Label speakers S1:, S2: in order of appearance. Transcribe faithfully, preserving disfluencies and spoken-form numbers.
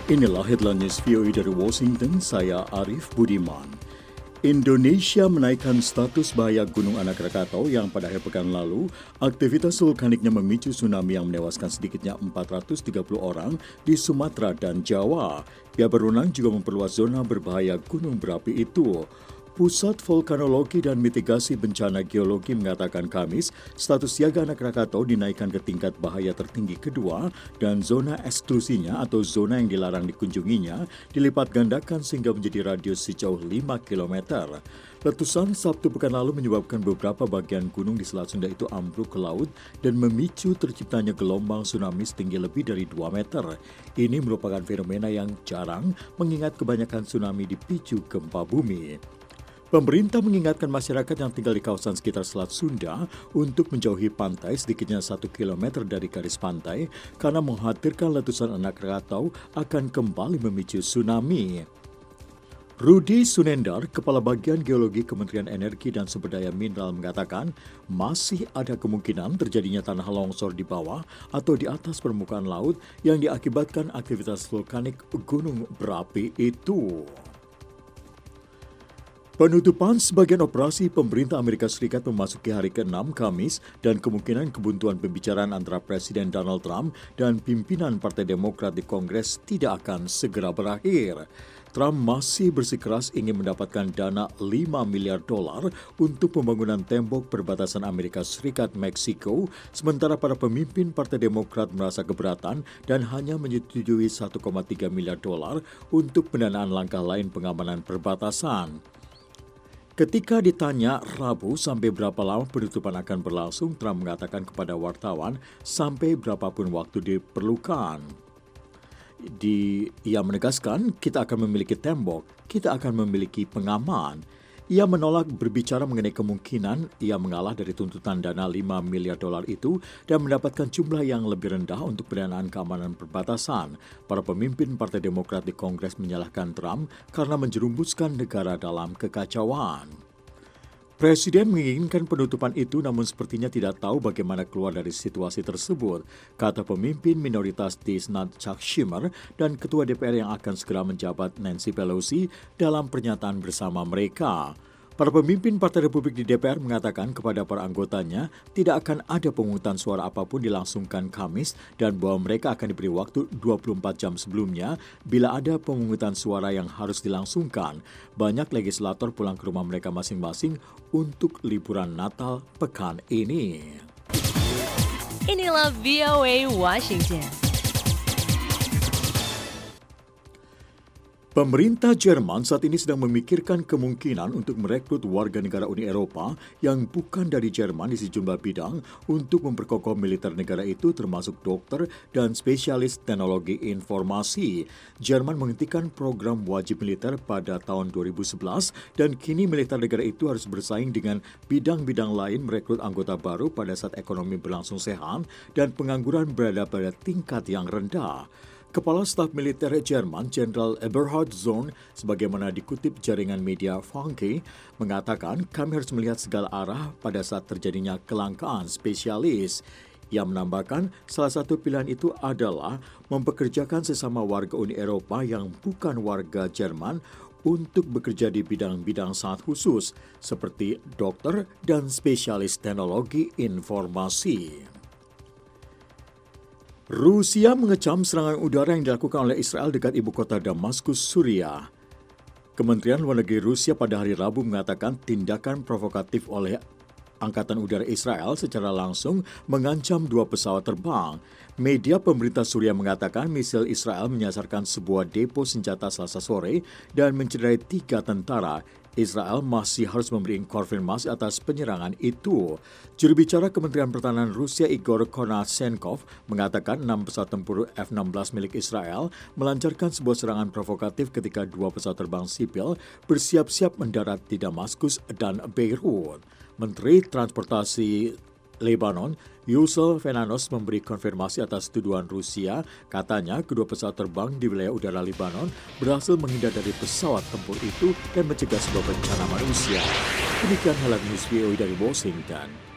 S1: Inilah headline news V O A dari Washington, saya Arif Budiman. Indonesia menaikkan status bahaya Gunung Anak Rakatau yang pada akhir pekan lalu, aktivitas vulkaniknya memicu tsunami yang menewaskan sedikitnya empat ratus tiga puluh orang di Sumatera dan Jawa. Pihak berwenang juga memperluas zona berbahaya gunung berapi itu. Pusat Vulkanologi dan Mitigasi Bencana Geologi mengatakan Kamis, status siaga Anak Rakatau dinaikkan ke tingkat bahaya tertinggi kedua dan zona eksklusinya atau zona yang dilarang dikunjunginya dilipat gandakan sehingga menjadi radius sejauh lima kilometer. Letusan Sabtu pekan lalu menyebabkan beberapa bagian gunung di Selat Sunda itu ambruk ke laut dan memicu terciptanya gelombang tsunami setinggi lebih dari dua meter. Ini merupakan fenomena yang jarang mengingat kebanyakan tsunami dipicu gempa bumi. Pemerintah mengingatkan masyarakat yang tinggal di kawasan sekitar Selat Sunda untuk menjauhi pantai sedikitnya satu kilometer dari garis pantai karena mengkhawatirkan letusan Anak Rakatau akan kembali memicu tsunami. Rudi Sunendar, Kepala Bagian Geologi Kementerian Energi dan Sumber Daya Mineral mengatakan masih ada kemungkinan terjadinya tanah longsor di bawah atau di atas permukaan laut yang diakibatkan aktivitas vulkanik gunung berapi itu. Penutupan sebagian operasi pemerintah Amerika Serikat memasuki hari keenam Kamis dan kemungkinan kebuntuan pembicaraan antara Presiden Donald Trump dan pimpinan Partai Demokrat di Kongres tidak akan segera berakhir. Trump masih bersikeras ingin mendapatkan dana lima miliar dolar untuk pembangunan tembok perbatasan Amerika Serikat-Meksiko, sementara para pemimpin Partai Demokrat merasa keberatan dan hanya menyetujui satu koma tiga miliar dolar untuk pendanaan langkah lain pengamanan perbatasan. Ketika ditanya Rabu sampai berapa lama penutupan akan berlangsung, Trump mengatakan kepada wartawan sampai berapapun waktu diperlukan. Di, ia menegaskan kita akan memiliki tembok, kita akan memiliki pengaman. Ia menolak berbicara mengenai kemungkinan ia mengalah dari tuntutan dana lima miliar dolar itu dan mendapatkan jumlah yang lebih rendah untuk pendanaan keamanan perbatasan. Para pemimpin Partai Demokrat di Kongres menyalahkan Trump karena menjerumuskan negara dalam kekacauan. Presiden menginginkan penutupan itu namun sepertinya tidak tahu bagaimana keluar dari situasi tersebut, kata pemimpin minoritas di Senat Chuck Schumer dan Ketua D P R yang akan segera menjabat Nancy Pelosi dalam pernyataan bersama mereka. Para pemimpin Partai Republik di D P R mengatakan kepada para anggotanya tidak akan ada pemungutan suara apapun dilangsungkan Kamis dan bahwa mereka akan diberi waktu dua puluh empat jam sebelumnya bila ada pemungutan suara yang harus dilangsungkan. Banyak legislator pulang ke rumah mereka masing-masing untuk liburan Natal pekan ini.
S2: Inilah V O A Washington.
S1: Pemerintah Jerman saat ini sedang memikirkan kemungkinan untuk merekrut warga negara Uni Eropa yang bukan dari Jerman di sejumlah bidang untuk memperkokoh militer negara itu termasuk dokter dan spesialis teknologi informasi. Jerman menghentikan program wajib militer pada tahun dua ribu sebelas dan kini militer negara itu harus bersaing dengan bidang-bidang lain merekrut anggota baru pada saat ekonomi berlangsung sehat dan pengangguran berada pada tingkat yang rendah. Kepala Staf Militer Jerman, Jenderal Eberhard Zorn, sebagaimana dikutip jaringan media Funke, mengatakan kami harus melihat segala arah pada saat terjadinya kelangkaan spesialis. Ia menambahkan salah satu pilihan itu adalah mempekerjakan sesama warga Uni Eropa yang bukan warga Jerman untuk bekerja di bidang-bidang sangat khusus seperti dokter dan spesialis teknologi informasi. Rusia mengecam serangan udara yang dilakukan oleh Israel dekat ibu kota Damaskus, Suriah. Kementerian Luar Negeri Rusia pada hari Rabu mengatakan tindakan provokatif oleh Angkatan Udara Israel secara langsung mengancam dua pesawat terbang. Media pemerintah Suriah mengatakan misil Israel menyasarkan sebuah depo senjata Selasa sore dan mencederai tiga tentara. Israel masih harus memberi konfirmasi atas penyerangan itu. Juru bicara Kementerian Pertahanan Rusia Igor Konashenkov mengatakan enam pesawat tempur F enam belas milik Israel melancarkan sebuah serangan provokatif ketika dua pesawat terbang sipil bersiap-siap mendarat di Damaskus dan Beirut. Menteri Transportasi Lebanon, Yusuf Fenanos memberi konfirmasi atas tuduhan Rusia. Katanya kedua pesawat terbang di wilayah udara Lebanon berhasil menghindar dari pesawat tempur itu dan mencegah sebuah bencana manusia. Demikian headline news V O A dari Washington.